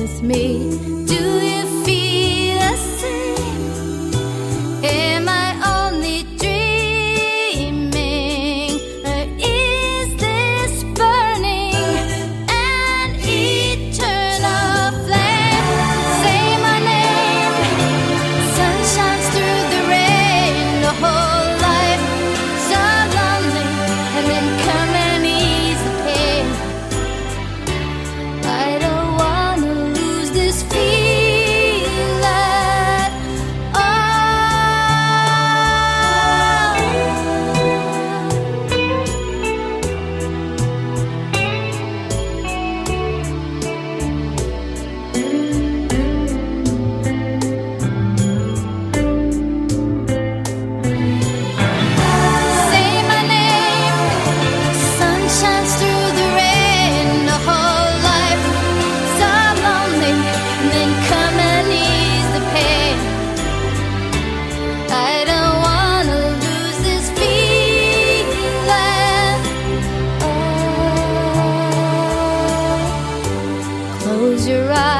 with me. Do you feel the same? Am I only dreaming, or is this burning an eternal flame? Say my name, sun shines through the rain, the whole life so lonely, and then come and ease the pain. I don't wanna lose this feeling at Say my name, sun shines through the rain, the whole life so lonely, and then come and ease the pain. I don't wanna lose this feeling. Oh, close your eyes.